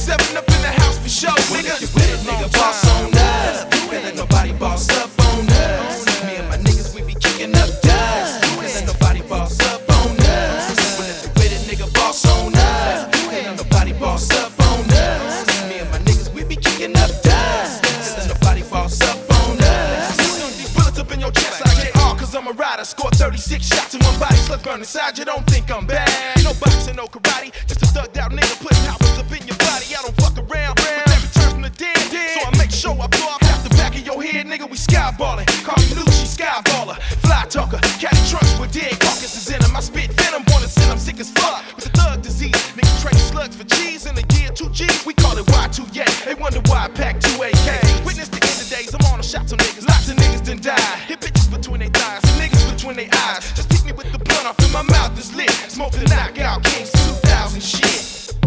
7 up in the house for show, nigga. If you with it, nigga, boss on us. Can't let nobody boss up on us. Me and my niggas, we be kicking up dust. Can't let nobody boss up on us. Well, if you with it, nigga, boss on us. Can't let nobody boss up on us. Me and my niggas, we be kicking up dust. Can't let nobody boss up on us. These bullets up in your chest, I get all cause I'm a rider. Scored 36 shots in one body, slugs burn inside. You don't think I'm bad? No boxing, no karate, just a thugged out nigga putting powers up in your body. I don't fuck around with every turn from the dead, so I make sure I blow off the back of your head, nigga. We skyballin', call me Lucci, skyballer, fly talker, caddy trunks with dead carcasses in 'em. I spit venom, wanna send 'em sick as fuck with the thug disease. Niggas trade slugs for G's in a year, 2 G's. We call it Y2, yeah. They wonder why I pack 2 AKs. Witness the end of days, I'm on a shot to niggas. Lots of niggas done died. Hit bitches between their thighs, niggas between their eyes. Just pick me with the blunt off and my mouth is lit. Smoke the knockout kings 2000 shit.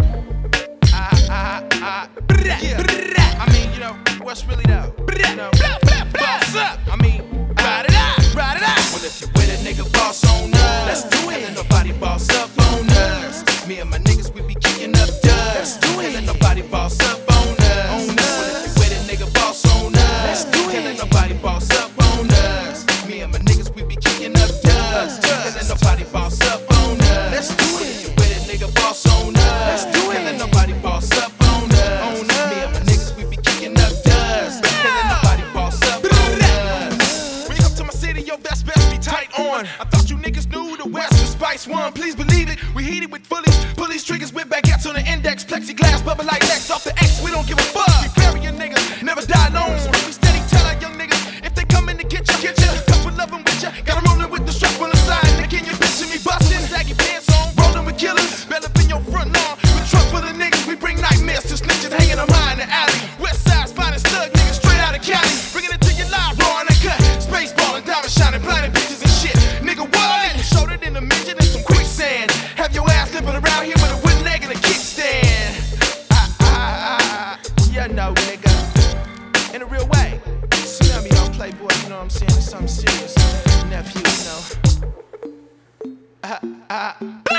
Yeah. I mean, you know, what's really though? You know, boss up. I mean, ride it out, ride it out. Well, if you with it, nigga, boss on us. Let's do it. Can't let nobody boss up on us. Me and my niggas, we be kicking up dust. Can't let nobody boss up on us. Well, if you with it, nigga, boss on us. Let's do it. Can't let nobody boss up on us. Me and my niggas, we be kicking up dust. Can't let nobody boss up on us. Let's do Well, it. if you with it, nigga, boss on us. Let's do it. Can't let nobody boss up on us. Me and my niggas, we be kicking up dust. Can't let nobody boss up on us. When you come to my city, yo, that's best be tight on. I thought you niggas knew the West was Spice One. Please believe it, we heated with fullies, pulleys, triggers with baguettes on the index, plexiglass, bubble like Lex off the X. We don't give a fuck. We bury your niggas, never die alone. We steady tell our young niggas if they come in to get you, a couple of them with you. Got 'em rolling with the strap on the side. Nigga, can you picture me bustin'? Saggy pants on, rolling with killers. Bell up in your front lawn with truck full of niggas. We bring nightmares to snitches hanging them high in the alley. West side's finest thug niggas straight out of Cali. Bringing it to your live, raw and cut. Space ballin', diamond shining, blinding bitches and shit. Nigga, what? Showed it in the midget and some quicksand. Have your ass limping around here with a wooden leg and a kickstand. You know, nigga. In a real way. Smell me on Playboy, you know what I'm saying? It's something serious. Nephew, you know.